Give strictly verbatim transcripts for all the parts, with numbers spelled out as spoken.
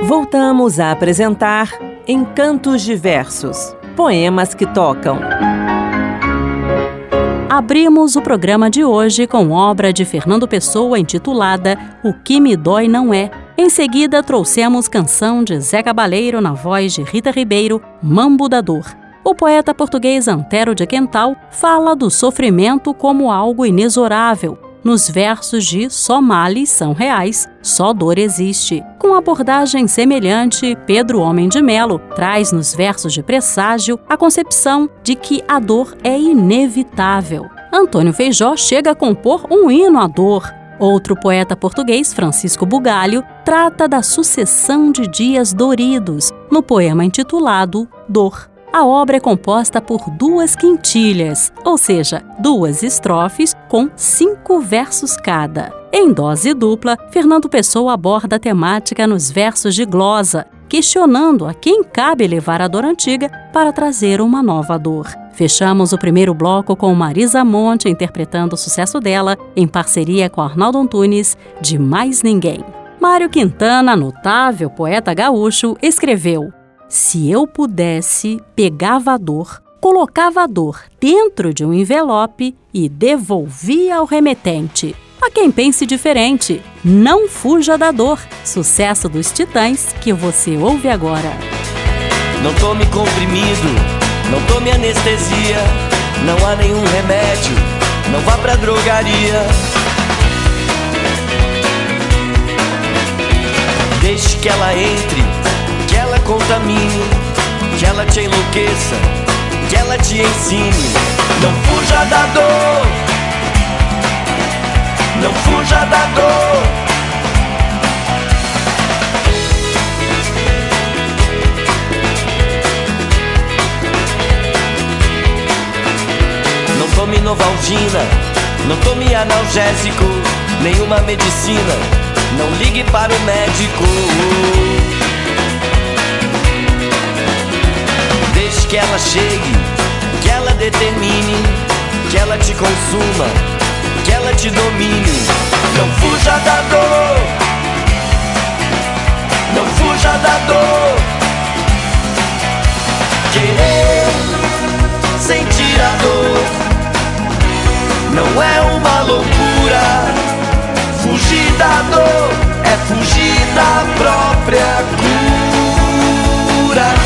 Voltamos a apresentar Encantos Diversos, poemas que tocam. Abrimos o programa de hoje com obra de Fernando Pessoa intitulada O Que Me Dói Não É. Em seguida, trouxemos canção de Zé Cabaleiro na voz de Rita Ribeiro, Mambo da Dor. O poeta português Antero de Quental fala do sofrimento como algo inexorável, nos versos de Só males são reais, só dor existe. Com abordagem semelhante, Pedro Homem de Melo traz nos versos de Presságio a concepção de que a dor é inevitável. Antônio Feijó chega a compor um hino à dor. Outro poeta português, Francisco Bugalho, trata da sucessão de dias doridos, no poema intitulado Dor. A obra é composta por duas quintilhas, ou seja, duas estrofes com cinco versos cada. Em dose dupla, Fernando Pessoa aborda a temática nos versos de glosa, questionando a quem cabe levar a dor antiga para trazer uma nova dor. Fechamos o primeiro bloco com Marisa Monte interpretando o sucesso dela, em parceria com Arnaldo Antunes, de Mais Ninguém. Mário Quintana, notável poeta gaúcho, escreveu: se eu pudesse, pegava a dor, colocava a dor dentro de um envelope e devolvia ao remetente. A quem pense diferente, não fuja da dor. Sucesso dos Titãs, que você ouve agora. Não tome comprimido, não tome anestesia, não há nenhum remédio, não vá pra drogaria. Deixe que ela entre, que ela contamine, que ela te enlouqueça, que ela te ensine. Não fuja da dor, não fuja da dor. Não tome Novalgina, não tome analgésico, nenhuma medicina, não ligue para o médico. Deixe que ela chegue, que ela determine, que ela te consuma, que ela te domine. Não fuja da dor, não fuja da dor. Querer sentir a dor não é uma loucura. Fugir da dor é fugir da própria cura.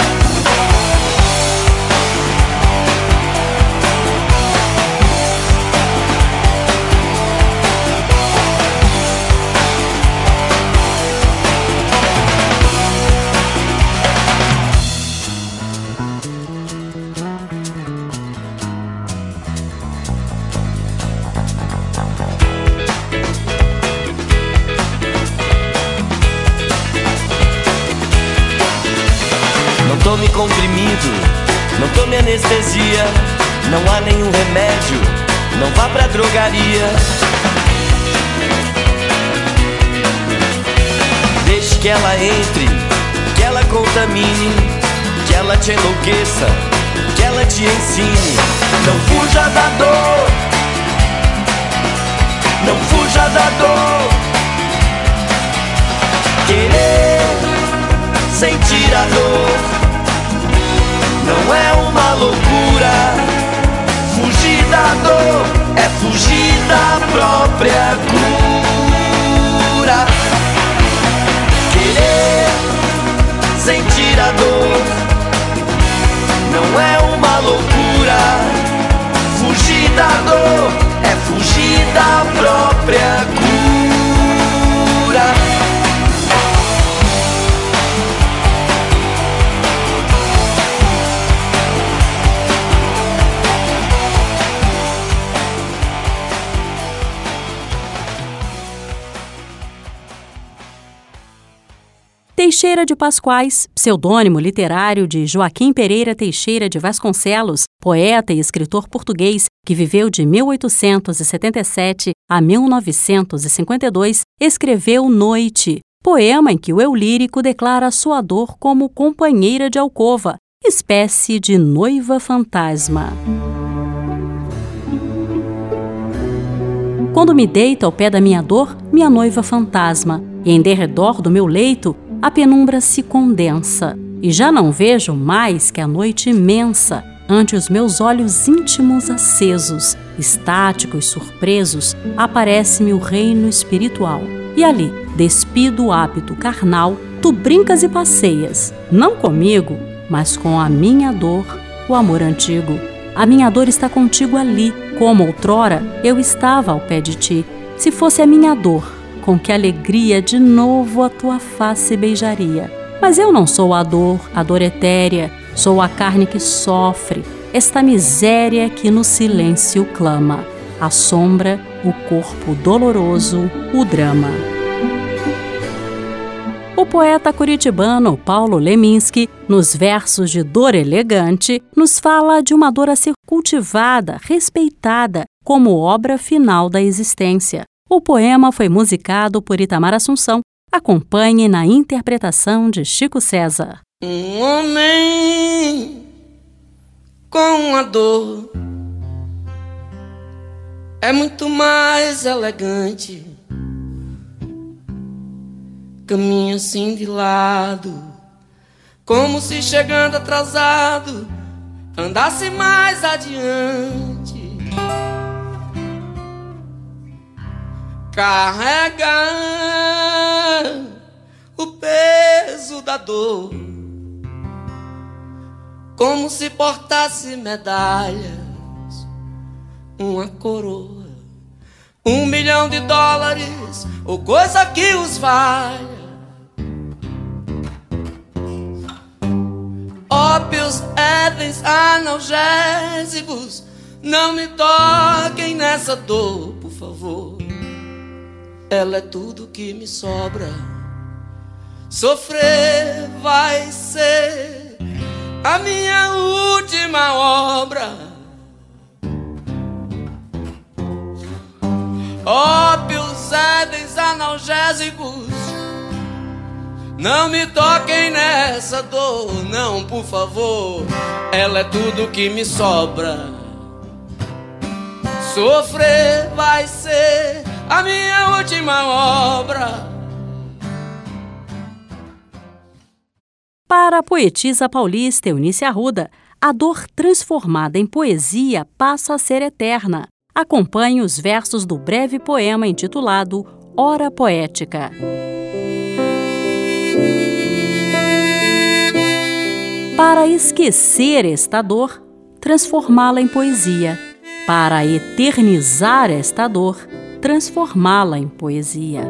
Não tome comprimido, não tome anestesia, não há nenhum remédio, não vá pra drogaria. Deixe que ela entre, que ela contamine, que ela te enlouqueça, que ela te ensine. Não fuja da dor, não fuja da dor. Querer sentir a dor não é uma loucura. Fugir da dor é fugir da própria cura. Querer sentir a dor não é uma loucura. Fugir da dor é fugir da própria cura. Teixeira de Pascoais, pseudônimo literário de Joaquim Pereira Teixeira de Vasconcelos, poeta e escritor português que viveu de mil oitocentos e setenta e sete a mil novecentos e cinquenta e dois, escreveu Noite, poema em que o eu lírico declara sua dor como companheira de alcova, espécie de noiva fantasma. Quando me deito ao pé da minha dor, minha noiva fantasma, e em derredor do meu leito, a penumbra se condensa e já não vejo mais que a noite imensa. Ante os meus olhos íntimos acesos, estáticos, surpresos, aparece-me o reino espiritual. E ali, despido o hábito carnal, tu brincas e passeias, não comigo, mas com a minha dor, o amor antigo. A minha dor está contigo ali, como outrora eu estava ao pé de ti. Se fosse a minha dor, com que alegria de novo a tua face beijaria. Mas eu não sou a dor, a dor etérea, sou a carne que sofre, esta miséria que no silêncio clama, a sombra, o corpo doloroso, o drama. O poeta curitibano Paulo Leminski, nos versos de Dor Elegante, nos fala de uma dor a ser cultivada, respeitada, como obra final da existência. O poema foi musicado por Itamar Assunção. Acompanhe na interpretação de Chico César. Um homem com a dor é muito mais elegante. Caminha assim de lado, como se chegando atrasado andasse mais adiante. Carrega o peso da dor, como se portasse medalhas, uma coroa, um milhão de dólares ou coisa que os valha. Ópios, édens, analgésicos, não me toquem nessa dor, por favor. Ela é tudo que me sobra. Sofrer vai ser a minha última obra. Ópios, édens, analgésicos, não me toquem nessa dor, não, por favor. Ela é tudo que me sobra. Sofrer vai ser a minha última obra. Para a poetisa paulista Eunice Arruda, a dor transformada em poesia passa a ser eterna. Acompanhe os versos do breve poema intitulado Hora Poética. Para esquecer esta dor, transformá-la em poesia. Para eternizar esta dor, transformá-la em poesia.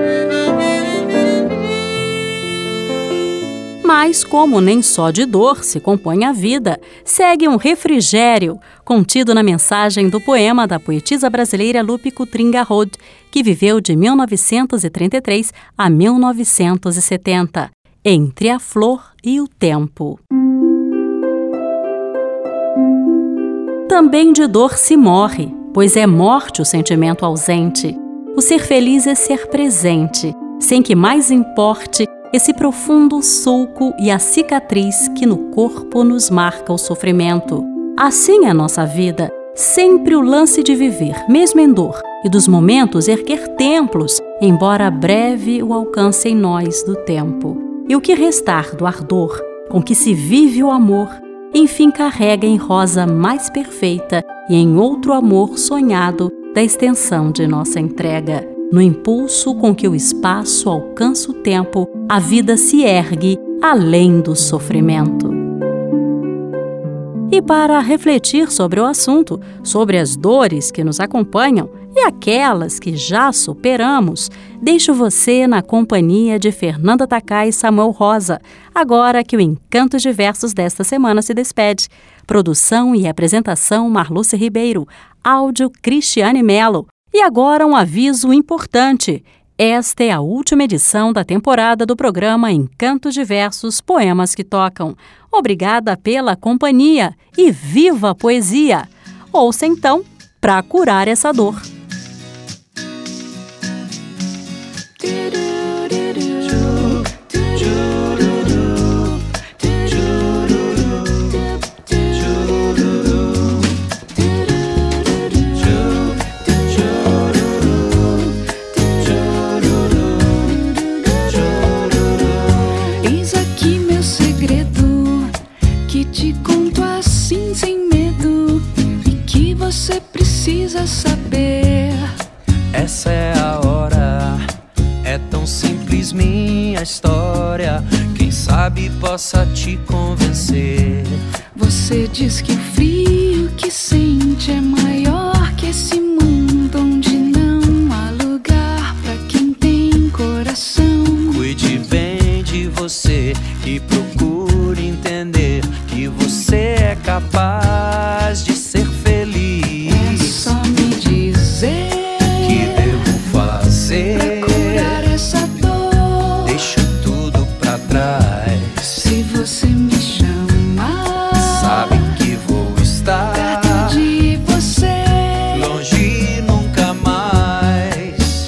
Mas como nem só de dor se compõe a vida, segue um refrigério contido na mensagem do poema da poetisa brasileira Lupe Cutringa-Rod, que viveu de mil novecentos e trinta e três a mil novecentos e setenta, Entre a Flor e o Tempo. Também de dor se morre, pois é morte o sentimento ausente. O ser feliz é ser presente, sem que mais importe esse profundo sulco e a cicatriz que no corpo nos marca o sofrimento. Assim é a nossa vida, sempre o lance de viver, mesmo em dor, e dos momentos erguer templos, embora breve o alcance em nós do tempo. E o que restar do ardor com que se vive o amor, enfim carrega em rosa mais perfeita e em outro amor sonhado da extensão de nossa entrega. No impulso com que o espaço alcança o tempo, a vida se ergue além do sofrimento. E para refletir sobre o assunto, sobre as dores que nos acompanham e aquelas que já superamos, deixo você na companhia de Fernanda Takai e Samuel Rosa, agora que o Encantos de Versos desta semana se despede. Produção e apresentação Marluce Ribeiro, áudio Cristiane Mello. E agora um aviso importante. Esta é a última edição da temporada do programa Encantos de Versos, Poemas que Tocam. Obrigada pela companhia e viva a poesia! Ouça então, para curar essa dor. na história, quem sabe possa te convencer. Você diz que o frio que sente é maior que esse mundo onde não há lugar pra quem tem coração. Cuide bem de você e procure entender que você é capaz de ser feliz. É só me dizer que devo fazer pra curar essa dor. Deixo tudo pra trás. Se você me chamar, sabe que vou estar perto de você, longe nunca mais.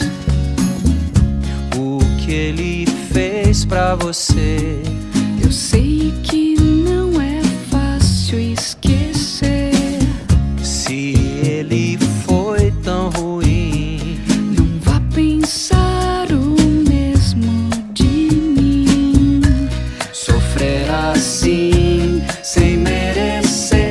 O que ele fez pra você, eu sei que não é fácil esquecer. se ele foi tão ruim, Não vá pensar o mesmo de mim. sofrer assim sem merecer.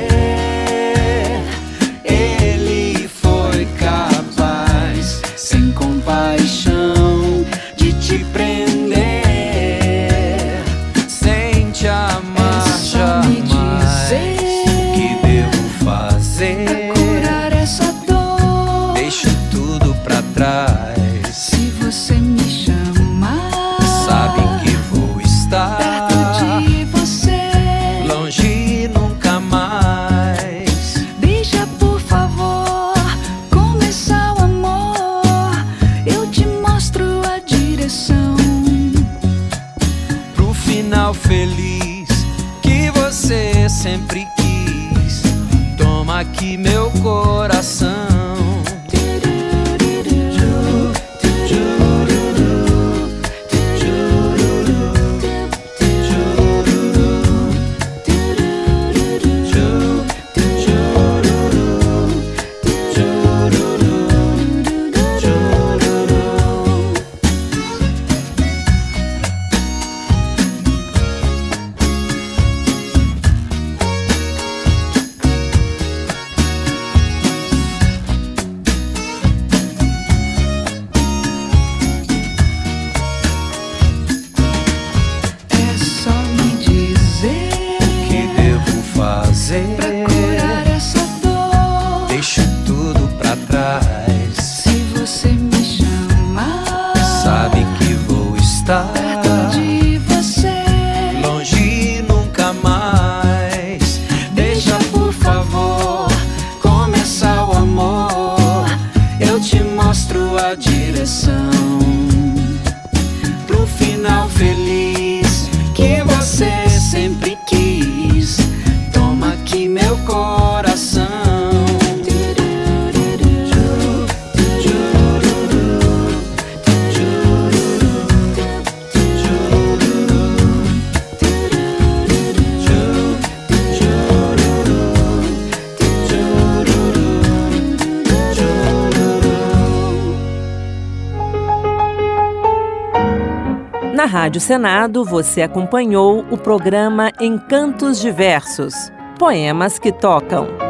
Ele foi capaz, sem compaixão, de te prender, sem te amar É só me jamais. dizer O que devo fazer? pra curar essa dor. Deixo tudo pra trás. Se você me chamar, Sabe que vou estar perto de você, longe nunca mais. deixa por favor começar o amor. Eu te mostro a direção Pro final feliz que você sempre quis. Toma aqui meu coração. É só me dizer Que devo fazer? pra curar essa dor. Deixo tudo pra trás. Se você me chamar, Sabe que vou estar perto de você, longe nunca mais. Deixa por favor começar o amor. Eu te mostro a direção pro final feliz que você sempre quis. Toma aqui meu coração. Na Rádio Senado, você acompanhou o programa Encantos Diversos, poemas que tocam.